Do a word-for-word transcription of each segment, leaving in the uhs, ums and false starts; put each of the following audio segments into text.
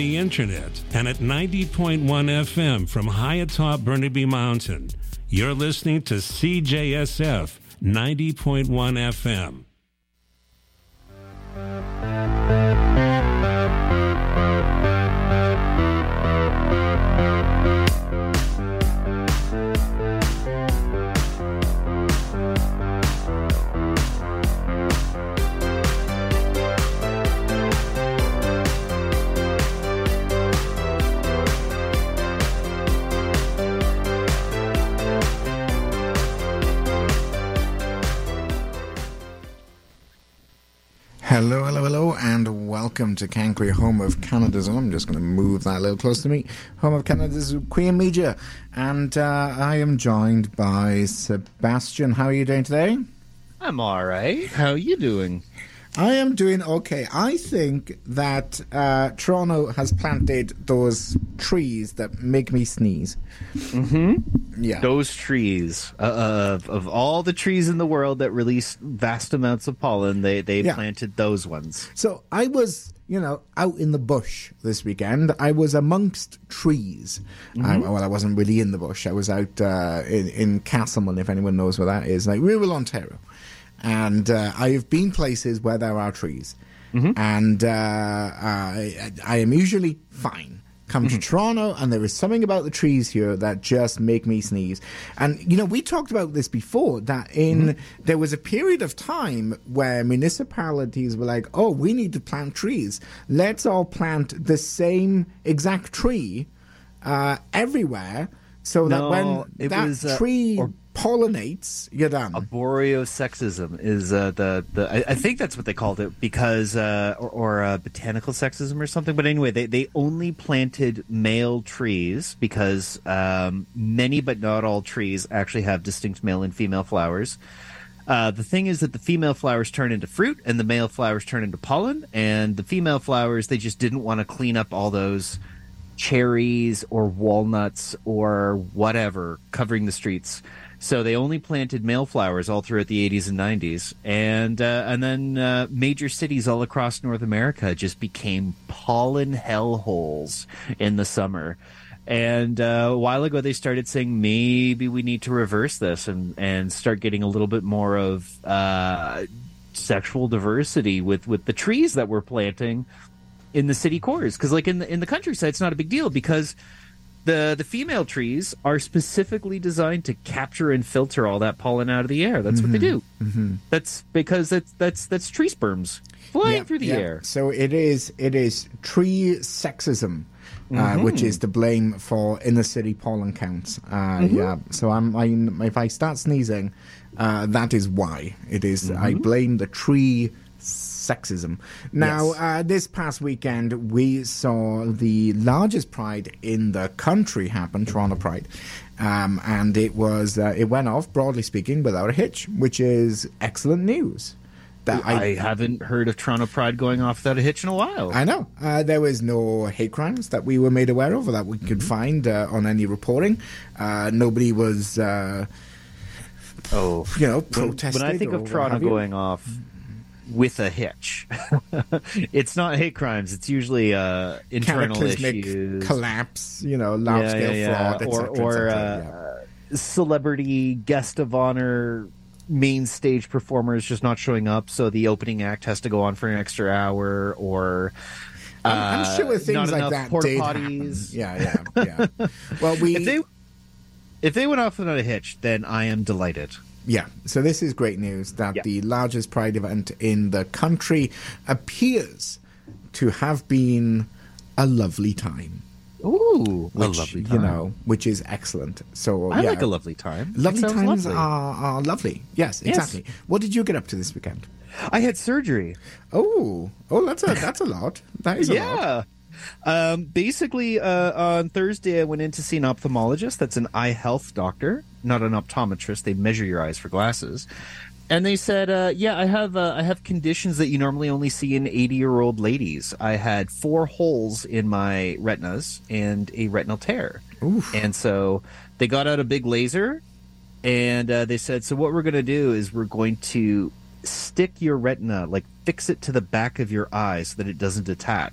The internet and at ninety point one F M from high atop Burnaby Mountain. You're listening to C J S F ninety point one F M. Hello, hello, hello, and welcome to Cancri, home of Canada's. I'm just going to move that a little closer to me. Home of Canada's Queen Media. And uh, I am joined by Sebastian. How are you doing today? I'm all right. How are you doing? I am doing okay. I think that uh, Toronto has planted those trees that make me sneeze. Mm-hmm. Yeah. Those trees. Uh, of, of all the trees in the world that release vast amounts of pollen, they, they Yeah. planted those ones. So I was, you know, out in the bush this weekend. I was amongst trees. Mm-hmm. I, well, I wasn't really in the bush. I was out uh, in, in Castleman, if anyone knows where that is, like rural Ontario. And uh, I have been places where there are trees. Mm-hmm. And uh, I, I am usually fine. Come mm-hmm. to Toronto, and there is something about the trees here that just make me sneeze. And, you know, we talked about this before, that in mm-hmm. there was a period of time where municipalities were like, oh, we need to plant trees. Let's all plant the same exact tree uh, everywhere so that No, when it that was, uh, tree or- pollinates, you're done. Arboreosexism is uh, the, the I, I think that's what they called it, because uh, or, or uh, botanical sexism or something. But anyway, they, they only planted male trees because um, many but not all trees actually have distinct male and female flowers. Uh, the thing is that the female flowers turn into fruit and the male flowers turn into pollen, and the female flowers, they just didn't want to clean up all those cherries or walnuts or whatever covering the streets. So they only planted male flowers all throughout the eighties and nineties. And uh, and then uh, major cities all across North America just became pollen hellholes in the summer. And uh, a while ago, they started saying maybe we need to reverse this and, and start getting a little bit more of uh, sexual diversity with, with the trees that we're planting in the city cores. Because like in the, in the countryside, it's not a big deal because The the female trees are specifically designed to capture and filter all that pollen out of the air. That's mm-hmm. what they do. Mm-hmm. That's because that's that's that's tree sperms flying yeah, through the yeah. air. So it is it is tree sexism, uh, Mm-hmm. which is to blame for inner city pollen counts. Uh, Mm-hmm. Yeah. So I'm I, if I start sneezing, uh, that is why it is. Mm-hmm. I blame the tree sexism. Now, Yes. uh, this past weekend, we saw the largest pride in the country happen, Toronto Pride. Um, and it was uh, it went off, broadly speaking, without a hitch, which is excellent news. That I, I haven't heard of Toronto Pride going off without a hitch in a while. I know. Uh, there was no hate crimes that we were made aware of or that we could find uh, on any reporting. Uh, nobody was, uh, oh, you know, when, protested. when I think or of what Toronto have you. going off with a hitch, it's not hate crimes. It's usually uh, internal cataclysmic issues, collapse, you know, large yeah, scale yeah, yeah. fraud, et or cetera, or et uh, cetera, yeah. celebrity guest of honor main stage performers just not showing up, so the opening act has to go on for an extra hour, or uh, I'm, I'm sure things not like enough that porta did potties. happen. Yeah, yeah, yeah. Well, we If they if they went off without a hitch, then I am delighted. Yeah, so this is great news that Yeah. the largest Pride event in the country appears to have been a lovely time. Ooh, Which, a lovely time. you know, which is excellent. So I yeah, like a lovely time. Lovely It sounds times lovely. Are, are lovely. Yes, Yes. exactly. What did you get up to this weekend? I had surgery. Oh, oh, that's a that's a lot. That is a lot. Yeah. Um, basically, uh, on Thursday, I went in to see an ophthalmologist. That's an eye health doctor, not an optometrist. They measure your eyes for glasses. And they said, uh, yeah, I have uh, I have conditions that you normally only see in eighty-year-old ladies. I had four holes in my retinas and a retinal tear. Oof. And so they got out a big laser, and uh, they said, so what we're going to do is we're going to stick your retina, like fix it to the back of your eye so that it doesn't detach.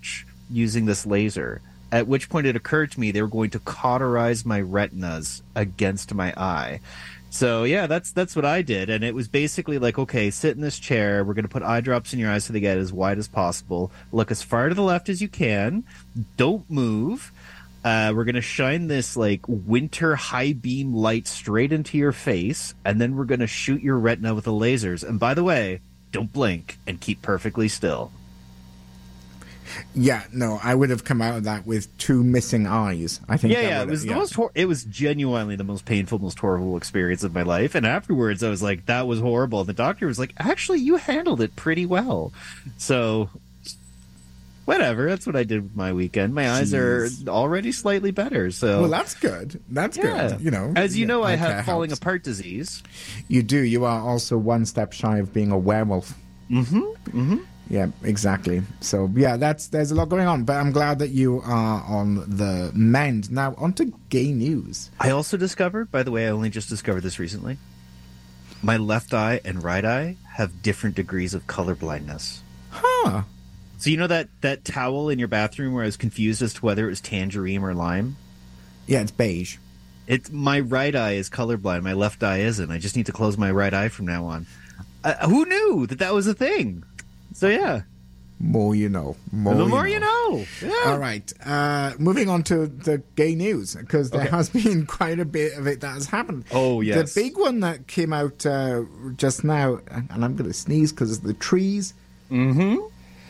using this laser. At which point it occurred to me they were going to cauterize my retinas against my eye. So yeah, that's that's what I did, and it was basically like, okay, sit in this chair. We're going to put eye drops in your eyes so they get as wide as possible. Look as far to the left as you can. Don't move. Uh, we're going to shine this like winter high beam light straight into your face, and then we're going to shoot your retina with the lasers. And by the way, don't blink and keep perfectly still. Yeah, no, I would have come out of that with two missing eyes. I think. Yeah, that yeah, would it was have, the yeah. most. Hor- it was genuinely the most painful, most horrible experience of my life. And afterwards, I was like, "That was horrible." And the doctor was like, "Actually, you handled it pretty well." So, whatever. That's what I did with my weekend. My eyes Jeez. are already slightly better. So, Well, that's good. That's yeah. good. You know, as you yeah, know, I eye have care falling helps. apart disease. You do. You are also one step shy of being a werewolf. Mm-hmm. Mm-hmm. Yeah, exactly. So yeah, that's there's a lot going on, but I'm glad that you are on the mend. Now, on to gay news. I also discovered, by the way, I only just discovered this recently. My left eye and right eye have different degrees of color blindness. Huh. So you know that, that towel in your bathroom where I was confused as to whether it was tangerine or lime? Yeah, it's beige. It's my right eye is colorblind. My left eye isn't. I just need to close my right eye from now on. Uh, who knew that that was a thing? So yeah, More you know. More the you more know. you know. Yeah. All right. Uh, moving on to the gay news, because there Okay. has been quite a bit of it that has happened. Oh, yes. The big one that came out uh, just now, and I'm going to sneeze because of the trees. Mm-hmm.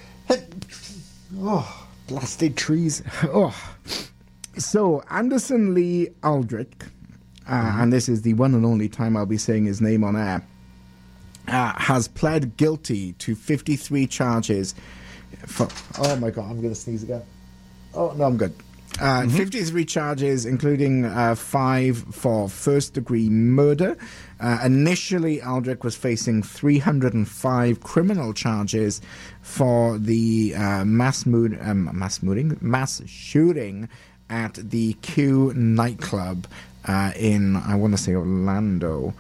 Oh, blasted trees. Oh. So, Anderson Lee Aldrich, uh, Mm-hmm. and this is the one and only time I'll be saying his name on air, uh, has pled guilty to fifty-three charges for... Oh, my God, I'm going to sneeze again. Oh, no, I'm good. Uh, Mm-hmm. fifty-three charges, including uh, five for first-degree murder. Uh, initially, Aldrich was facing three hundred five criminal charges for the uh, mass mood, um, mass mooting, mass shooting at the Q nightclub uh, in, I want to say, Orlando.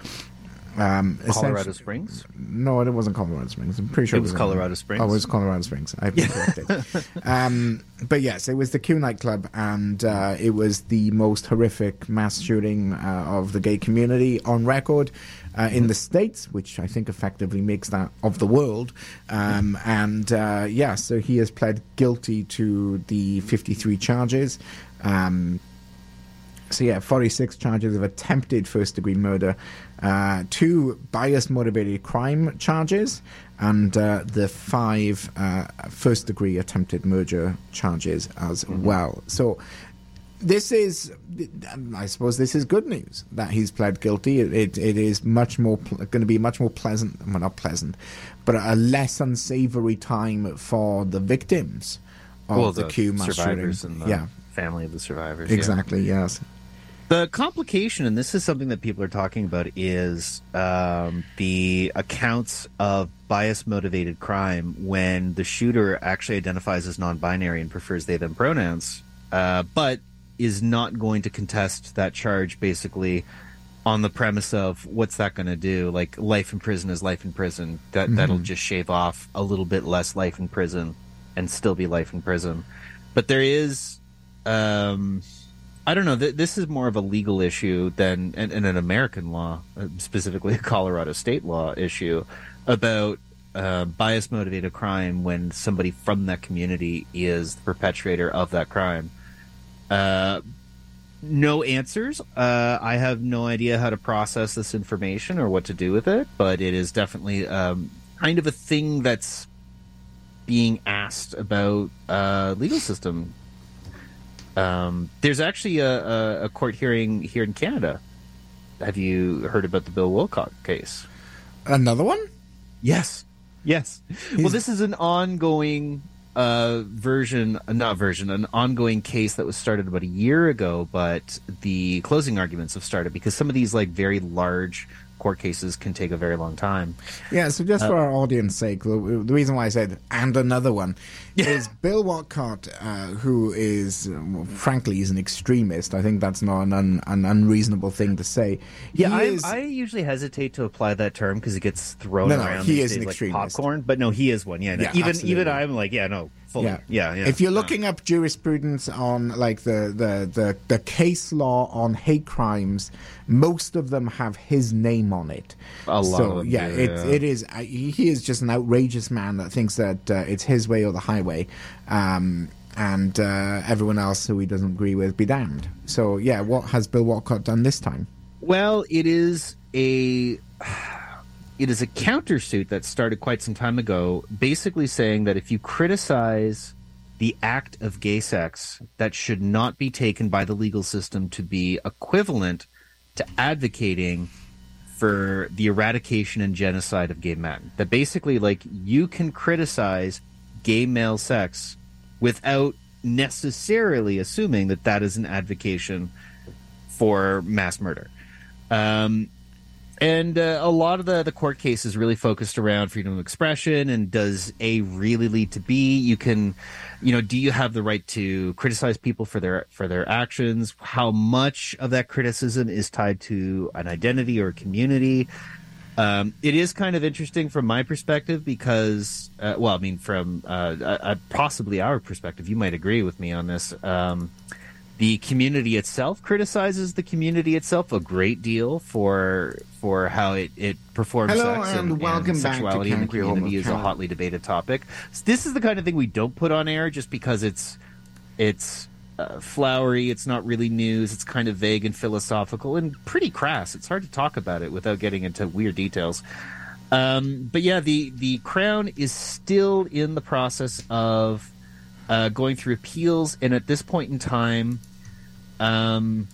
Um, Colorado essentially- Springs? No, it wasn't Colorado Springs. I'm pretty sure It was in- Colorado Springs. Oh, it was Colorado Springs. I've been corrected. um, but yes, it was the Q nightclub, and uh, it was the most horrific mass shooting uh, of the gay community on record uh, in the States, which I think effectively makes that of the world. Um, and uh, yeah, so he has pled guilty to the fifty-three charges. Um, So yeah, forty-six charges of attempted first-degree murder, uh, two bias-motivated crime charges, and uh, the five uh, first-degree attempted murder charges as Mm-hmm. well. So this is, I suppose, this is good news that he's pled guilty. It it, it is much more pl- going to be much more pleasant, well, not pleasant, but a less unsavory time for the victims of Well, the, the Q mass survivors shooting. and the yeah, family of the survivors. yeah. exactly. Yes. The complication, and this is something that people are talking about, is um, the accounts of bias-motivated crime when the shooter actually identifies as non-binary and prefers they-them pronouns, uh, but is not going to contest that charge, basically, on the premise of what's that going to do? Like, life in prison is life in prison. That, that'll just shave off a little bit less life in prison and still be life in prison. But there is... Um, I don't know. Th- this is more of a legal issue than and, and an American law, uh, specifically a Colorado state law issue about uh, bias-motivated crime when somebody from that community is the perpetrator of that crime. Uh, no answers. Uh, I have no idea how to process this information or what to do with it, but it is definitely um, kind of a thing that's being asked about uh, legal system. Um, there's actually a, a, a court hearing here in Canada. Have you heard about the Bill Wilcock case? Another one? Yes. Yes. Well, this is an ongoing uh, version, uh, not version, an ongoing case that was started about a year ago, but the closing arguments have started because some of these like very large court cases can take a very long time. Yeah, so just for our audience sake, the, the reason why I said, and another one, is Bill Walcott, uh, who is, well, frankly, he's an extremist. I think that's not an, un, an unreasonable thing to say. Yeah, He I, is- I usually hesitate to apply that term because it gets thrown No, no, around he these is an days like extremist. popcorn. But no, he is one. Yeah, no, Yeah, even absolutely. even I'm like, yeah, no, fully. Yeah. Yeah, yeah. If you're yeah. looking up jurisprudence on like the, the, the, the case law on hate crimes, most of them have his name on it. A lot so, of them yeah, do, it, yeah. it is. Uh, he is just an outrageous man that thinks that uh, it's his way or the highway. Um, and uh, everyone else who he doesn't agree with, be damned. So, yeah, what has Bill Walcott done this time? Well, it is a it is a countersuit that started quite some time ago, basically saying that if you criticize the act of gay sex, that should not be taken by the legal system to be equivalent to advocating for the eradication and genocide of gay men. That basically, like, you can criticize gay male sex without necessarily assuming that that is an advocation for mass murder. Um, and uh, a lot of the, the court cases really focused around freedom of expression and does A really lead to B? You can, you know, do you have the right to criticize people for their for their actions? How much of that criticism is tied to an identity or a community? Um, it is kind of interesting from my perspective because, uh, well, I mean, from uh, uh, possibly our perspective, you might agree with me on this. Um, the community itself criticizes the community itself a great deal for for how it, it performs Hello, sex and and, welcome and back to sexuality in the Concrete Home community of is a China. hotly debated topic. So this is the kind of thing we don't put on air just because it's it's. Uh, flowery, it's not really news, it's kind of vague and philosophical and pretty crass. It's hard to talk about it without getting into weird details. Um, but yeah, the, the Crown is still in the process of uh, going through appeals, and at this point in time, um,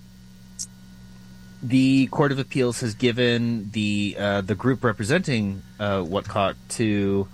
the Court of Appeals has given the uh, the group representing uh, Whatcott to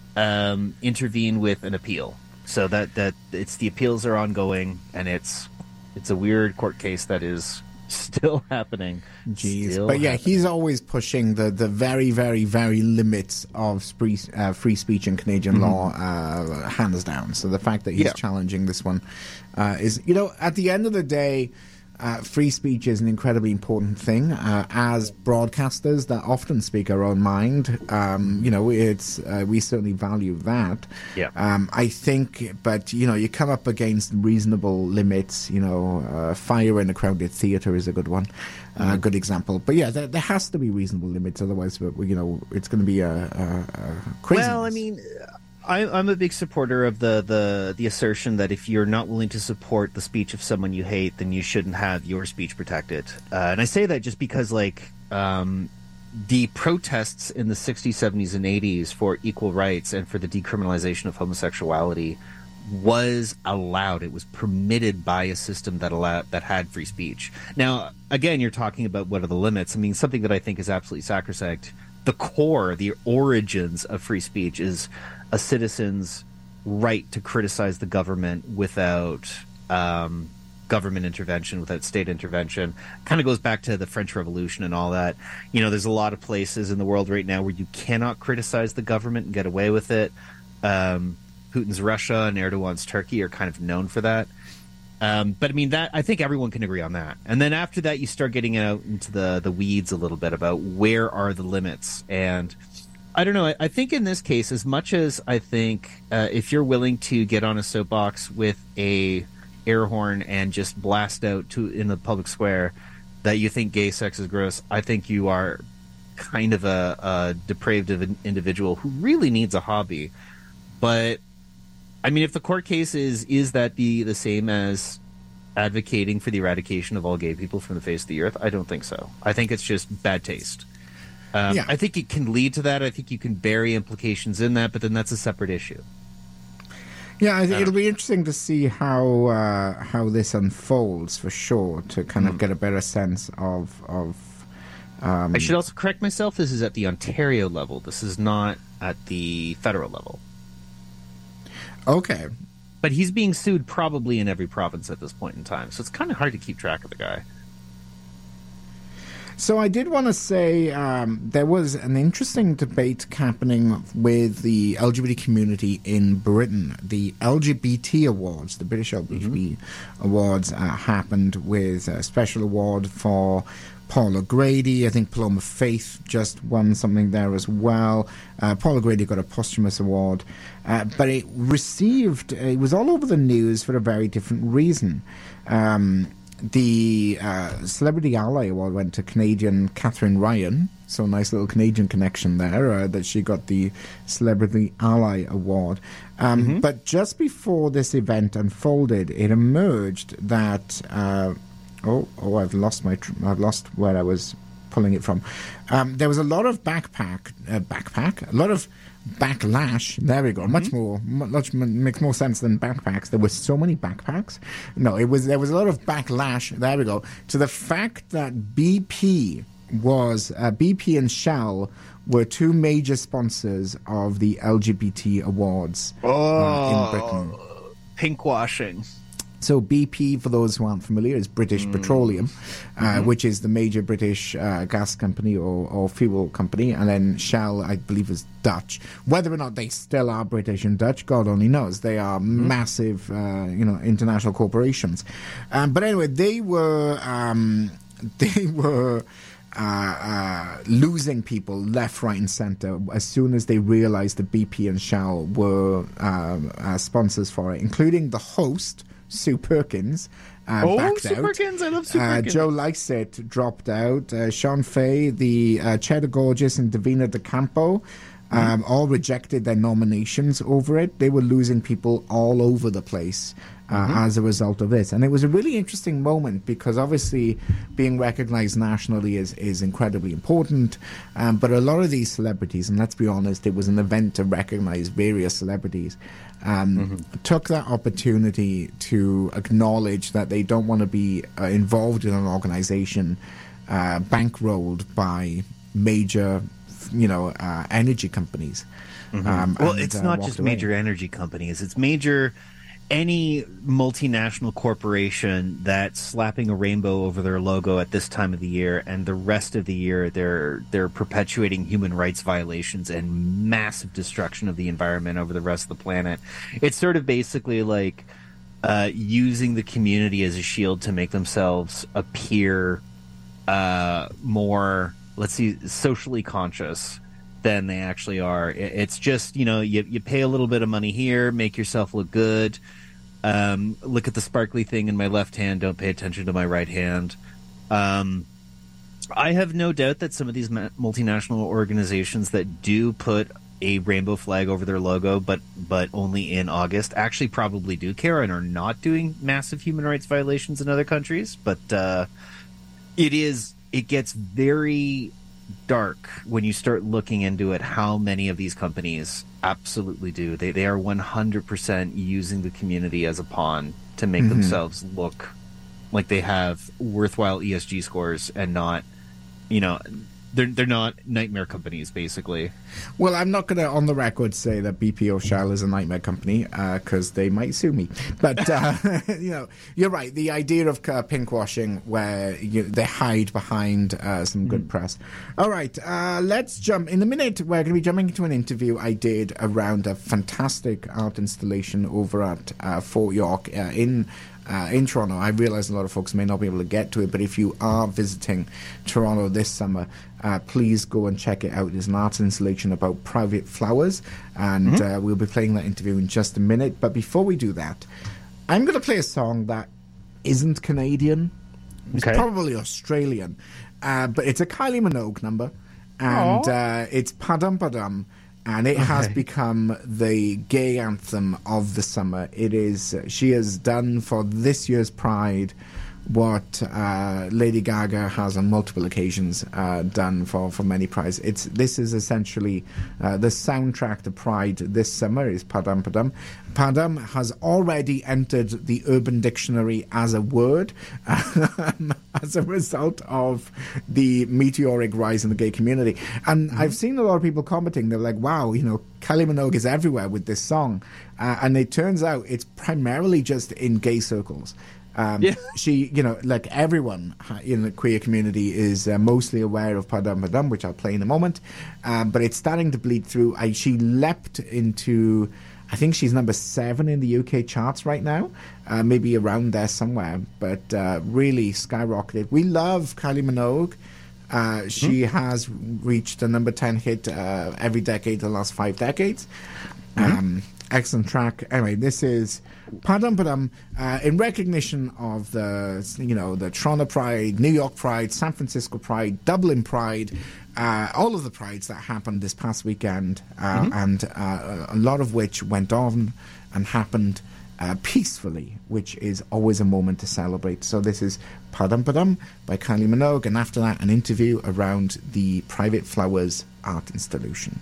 um, intervene with an appeal. So that, that it's the appeals are ongoing, and it's it's a weird court case that is still happening. Jeez. Still But yeah, happening. he's always pushing the, the very, very, very limits of free, uh, free speech in Canadian Mm-hmm. law, uh, hands down. So the fact that he's Yeah. challenging this one uh, is, you know, at the end of the day, uh, free speech is an incredibly important thing. Uh, as broadcasters that often speak our own mind, um, you know, it's uh, we certainly value that. Yeah. Um, I think, but you know, you come up against reasonable limits. You know, uh, Fire in a Crowded Theatre is a good one, a uh, good example. But yeah, there, there has to be reasonable limits, otherwise, we, you know, it's going to be a, a, a craziness. Well, I mean, I, I'm a big supporter of the, the, the assertion that if you're not willing to support the speech of someone you hate, then you shouldn't have your speech protected. Uh, and I say that just because, like, um, the protests in the sixties, seventies, and eighties for equal rights and for the decriminalization of homosexuality was allowed. It was permitted by a system that allowed that had free speech. Now, again, you're talking about what are the limits. I mean, something that I think is absolutely sacrosanct. The core, the origins of free speech is a citizen's right to criticize the government without um, government intervention, without state intervention. Kind of goes back to the French Revolution and all that. You know, there's a lot of places in the world right now where you cannot criticize the government and get away with it. Um, Putin's Russia and Erdogan's Turkey are kind of known for that. Um, but I mean, that I think everyone can agree on that. And then after that, you start getting out into the, the weeds a little bit about where are the limits. And I don't know. I, I think in this case, as much as I think uh, if you're willing to get on a soapbox with a air horn and just blast out to in the public square that you think gay sex is gross, I think you are kind of a, a depraved of an individual who really needs a hobby. But I mean, if the court case is is that the the same as advocating for the eradication of all gay people from the face of the earth, I don't think so. I think it's just bad taste. Um, Yeah. I think it can lead to that. I think you can bury implications in that, but then that's a separate issue. Yeah, I think it'll be interesting to see how uh, how this unfolds for sure, to kind of get a better sense of of. Um, I should also correct myself. This is at the Ontario level. This is not at the federal level. okay, But he's being sued probably in every province at this point in time, so it's kind of hard to keep track of the guy. So I did want to say um, there was an interesting debate happening with the L G B T community in Britain. The L G B T Awards, the British L G B T mm-hmm. Awards, uh, happened with a special award for Paul O'Grady. I think Paloma Faith just won something there as well. Uh, Paul O'Grady got a posthumous award. Uh, but it received, it was all over the news for a very different reason. Um, the uh, Celebrity Ally Award went to Canadian Catherine Ryan. So a nice little Canadian connection there, uh, that she got the Celebrity Ally Award. Um, mm-hmm. But just before this event unfolded, it emerged that... Uh, Oh, oh! I've lost my. Tr- I've lost where I was pulling it from. Um, there was a lot of backpack, uh, backpack, a lot of backlash. There we go. Mm-hmm. Much more, much makes more sense than backpacks. There were so many backpacks. No, it was. There was a lot of backlash. There we go. To the fact that B P was uh, B P and Shell were two major sponsors of the L G B T awards oh, uh, in Britain. Pinkwashing. So B P, for those who aren't familiar, is British mm. Petroleum, uh, mm-hmm. which is the major British uh, gas company or, or fuel company. And then Shell, I believe, is Dutch. Whether or not they still are British and Dutch, God only knows. They are mm-hmm. massive, uh, you know, international corporations. Um, but anyway, they were um, they were uh, uh, losing people left, right, and centre as soon as they realised that B P and Shell were uh, uh, sponsors for it, including the host, Sue Perkins, uh, oh, backed Sue out. Perkins, I love Sue uh, Perkins. Joe Lycett dropped out. Uh, Sean Fay, the uh, Cheddar Gorgeous, and Davina DeCampo um, mm. all rejected their nominations over it. They were losing people all over the place uh, mm-hmm. as a result of this. And it was a really interesting moment because obviously being recognized nationally is, is incredibly important. Um, but a lot of these celebrities, and let's be honest, it was an event to recognize various celebrities, Um, mm-hmm. took that opportunity to acknowledge that they don't want to be uh, involved in an organization uh, bankrolled by major, you know, uh, energy companies. Mm-hmm. Um, well, and, it's uh, not just away. major energy companies. It's major... Any multinational corporation that's slapping a rainbow over their logo at this time of the year, and the rest of the year they're they're perpetuating human rights violations and massive destruction of the environment over the rest of the planet. It's sort of basically like uh, using the community as a shield to make themselves appear uh, more, let's see, socially conscious than they actually are. It's just, you know, you you pay a little bit of money here, make yourself look good. Um, look at the sparkly thing in my left hand. Don't pay attention to my right hand. Um, I have no doubt that some of these ma- multinational organizations that do put a rainbow flag over their logo, but but only in August, actually probably do care and are not doing massive human rights violations in other countries. But uh, it is it gets very dark when you start looking into it, how many of these companies absolutely do. They they are one hundred percent using the community as a pawn to make mm-hmm. themselves look like they have worthwhile E S G scores and not, you know, they're they're not nightmare companies, basically. Well, I'm not going to, on the record, say that B P or Shell is a nightmare company because uh, they might sue me. But, uh, you know, you're right. The idea of uh, pinkwashing where you, they hide behind uh, some good mm. press. All right, uh, let's jump. In a minute, we're going to be jumping into an interview I did around a fantastic art installation over at uh, Fort York uh, in Uh, in Toronto. I realize a lot of folks may not be able to get to it, but if you are visiting Toronto this summer, uh, please go and check it out. It's an art installation about private flowers, and mm-hmm. uh, we'll be playing that interview in just a minute. But before we do that, I'm going to play a song that isn't Canadian. It's okay. Probably Australian, uh, but it's a Kylie Minogue number, and uh, it's Padam Padam. And it okay. has become the gay anthem of the summer. It is. She has done for this year's Pride what uh, Lady Gaga has on multiple occasions uh, done for, for many Prides. It's this is essentially uh, the soundtrack to Pride this summer is Padam Padam. Padam has already entered the Urban Dictionary as a word um, as a result of the meteoric rise in the gay community. And mm-hmm. I've seen a lot of people commenting. They're like, wow, you know, Kylie Minogue is everywhere with this song. Uh, and it turns out it's primarily just in gay circles. Um, yeah. She, you know, like everyone in the queer community is uh, mostly aware of Padam Padam, which I'll play in a moment. Um, but it's starting to bleed through. I, she leapt into... I think she's number seven in the U K charts right now, uh, maybe around there somewhere, but uh, really skyrocketed. We love Kylie Minogue. Uh, she mm-hmm. has reached a number ten hit uh, every decade the last five decades. Mm-hmm. Um, excellent track. Anyway, this is Padam Padam uh, in recognition of the, you know, the Toronto Pride, New York Pride, San Francisco Pride, Dublin Pride, Uh, all of the prides that happened this past weekend, uh, mm-hmm. and uh, a lot of which went on and happened uh, peacefully, which is always a moment to celebrate. So this is Padam Padam by Kylie Minogue, and after that, an interview around the Private Flowers art installation.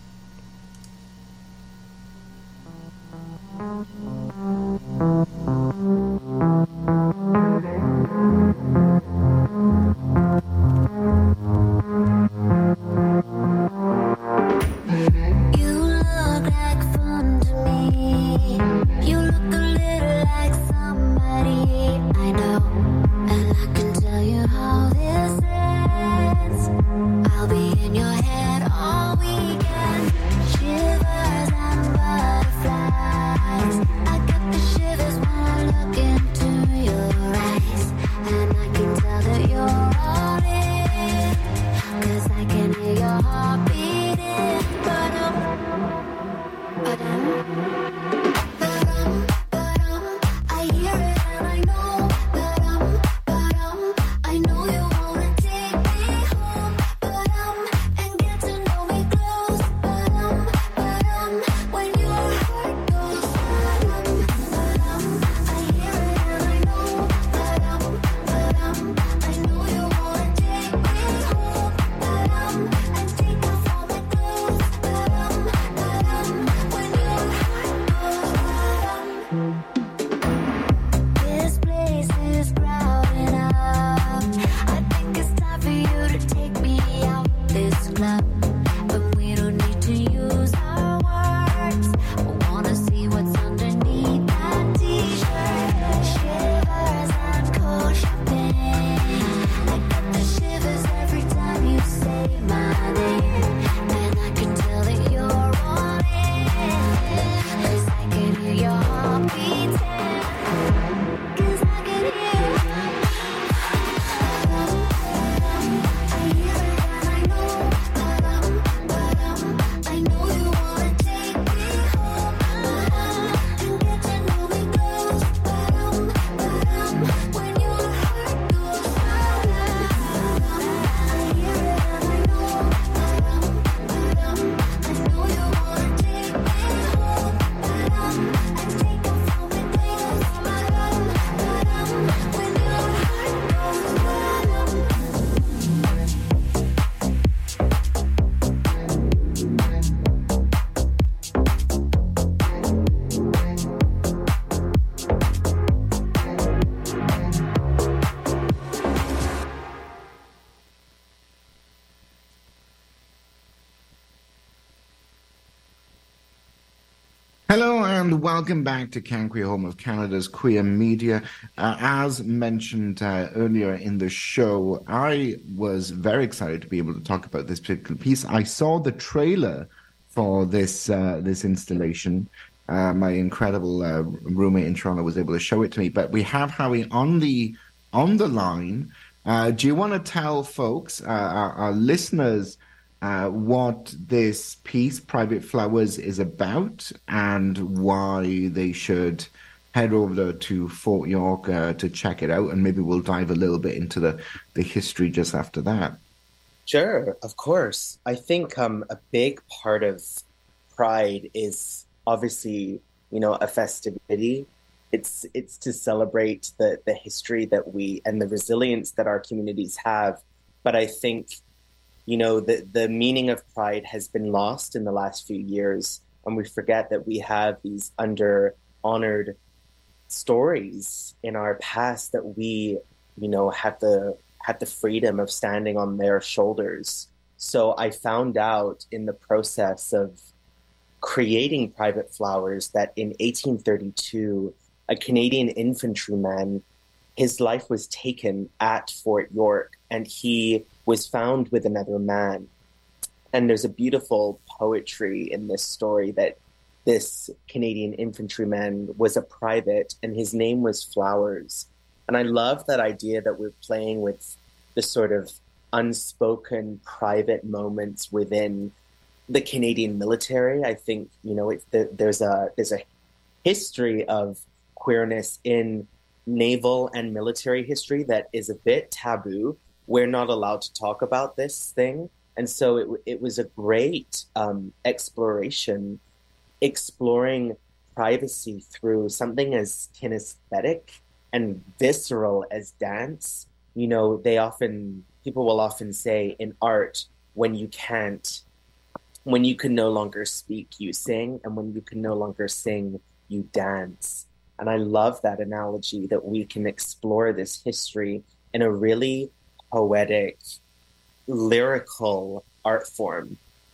Hello and welcome back to Can Queer, home of Canada's queer media. Uh, as mentioned uh, earlier in the show, I was very excited to be able to talk about this particular piece. I saw the trailer for this uh, this installation. Uh, my incredible uh, roommate in Toronto was able to show it to me. But we have Howie on the on the line. Uh, do you want to tell folks, uh, our, our listeners, Uh, what this piece, Private Flowers, is about and why they should head over to Fort York uh, to check it out? And maybe we'll dive a little bit into the, the history just after that. Sure, of course. I think um, a big part of Pride is obviously, you know, a festivity. It's it's to celebrate the, the history that we and the resilience that our communities have. But I think, you know, the, the meaning of Pride has been lost in the last few years, and we forget that we have these under honored stories in our past that we, you know, had the had the freedom of standing on their shoulders. So I found out in the process of creating Private Flowers that in eighteen thirty-two, a Canadian infantryman, his life was taken at Fort York, and he was found with another man. And there's a beautiful poetry in this story that this Canadian infantryman was a private, and his name was Flowers. And I love that idea that we're playing with the sort of unspoken private moments within the Canadian military. I think, you know, it's the, there's a there's a history of queerness in naval and military history that is a bit taboo. We're not allowed to talk about this thing. And so it, it was a great um, exploration, exploring privacy through something as kinesthetic and visceral as dance. You know, they often, people will often say in art, when you can't, when you can no longer speak, you sing, and when you can no longer sing, you dance. And I love that analogy, that we can explore this history in a really poetic, lyrical art form.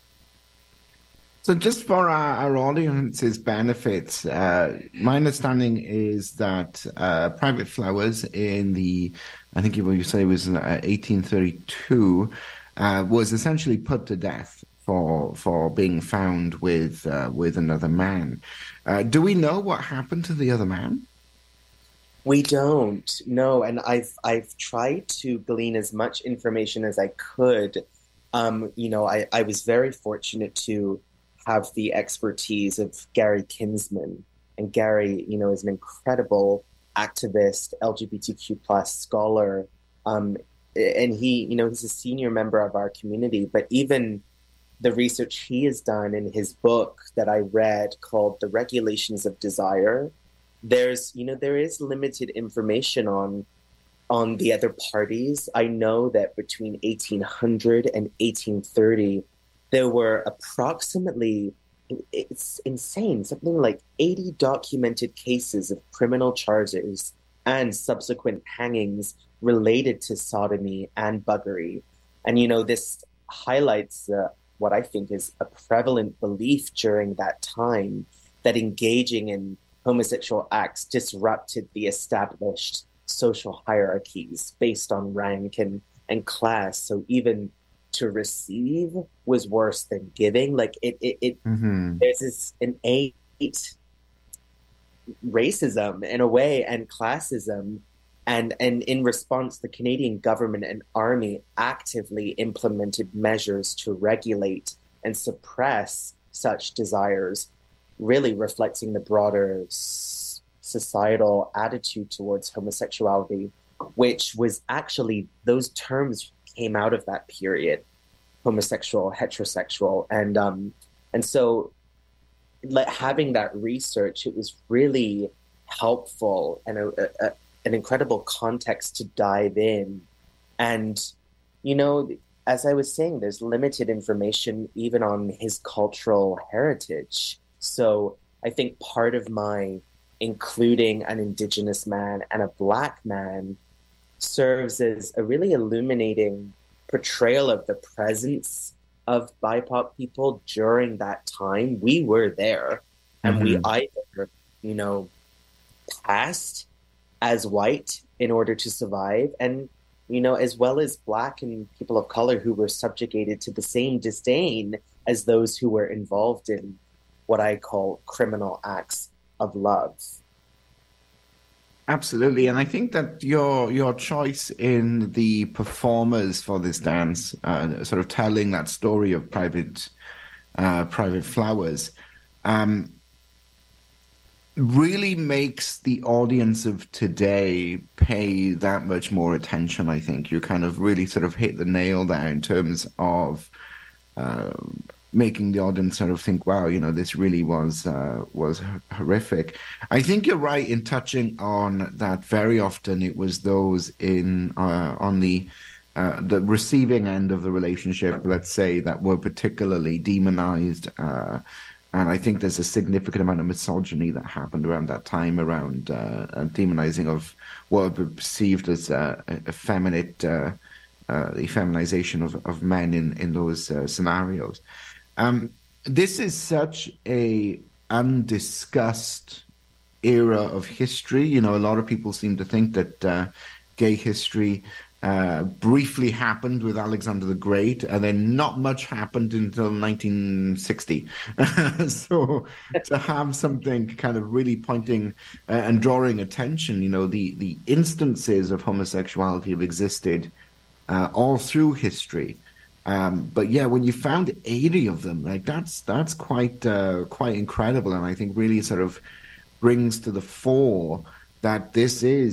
So just for our, our audience's benefit, uh, my understanding is that uh, Private Flowers in the, I think you say it was uh, eighteen thirty-two, uh, was essentially put to death for for being found with uh, with another man. Uh, do we know what happened to the other man? We don't know, and I've I've tried to glean as much information as I could. Um, you know, I, I was very fortunate to have the expertise of Gary Kinsman, and Gary, you know, is an incredible activist, L G B T Q plus scholar, um, and he, you know, he's a senior member of our community. But even the research he has done in his book that I read called The Regulations of Desire, there's, you know, there is limited information on on the other parties. I know that between eighteen hundred and eighteen thirty, there were approximately, it's insane, something like eighty documented cases of criminal charges and subsequent hangings related to sodomy and buggery. And, you know, this highlights uh, what I think is a prevalent belief during that time, that engaging in homosexual acts disrupted the established social hierarchies based on rank and, and class. So even to receive was worse than giving. Like it, it, it mm-hmm. there's this innate racism in a way, and classism. And, and in response, the Canadian government and army actively implemented measures to regulate and suppress such desires, really reflecting the broader s- societal attitude towards homosexuality, which was actually, those terms came out of that period, homosexual, heterosexual. And um, and so like, having that research, it was really helpful and a, a, an incredible context to dive in. And, you know, as I was saying, there's limited information even on his cultural heritage. So I think part of my including an Indigenous man and a Black man serves as a really illuminating portrayal of the presence of B I P O C people during that time. We were there, and mm-hmm. we either, you know, passed as white in order to survive, and, you know, as well as Black and people of color who were subjugated to the same disdain as those who were involved in what I call criminal acts of love. Absolutely, and I think that your your choice in the performers for this dance, uh, sort of telling that story of private uh, private flowers, um, really makes the audience of today pay that much more attention. I think you kind of really sort of hit the nail there in terms of uh, making the audience sort of think, wow, you know, this really was uh, was horrific. I think you're right in touching on that. Very often it was those in uh, on the uh, the receiving end of the relationship, let's say, that were particularly demonized uh, And I think there's a significant amount of misogyny that happened around that time, around uh, demonizing of what were perceived as uh, effeminate, uh, uh, the feminization of, of men in, in those uh, scenarios. Um, this is such a undiscussed era of history. You know, a lot of people seem to think that uh, gay history uh, briefly happened with Alexander the Great, and then not much happened until nineteen sixty. So to have something kind of really pointing uh, and drawing attention, you know, the, the instances of homosexuality have existed uh, all through history. Um, but yeah, when you found eighty of them, like that's that's quite uh, quite incredible, and I think really sort of brings to the fore that this is